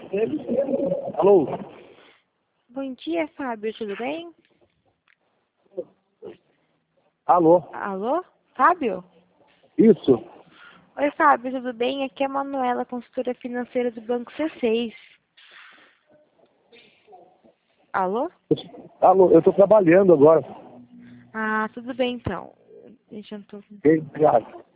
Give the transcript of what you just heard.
Alô? Bom dia, Fábio, tudo bem? Alô? Alô? Fábio? Isso? Oi, Fábio, tudo bem? Aqui é a Manuela, consultora financeira do Banco C6. Alô? Alô, eu tô trabalhando agora. Ah, tudo bem então. Deixa eu tô... Obrigado.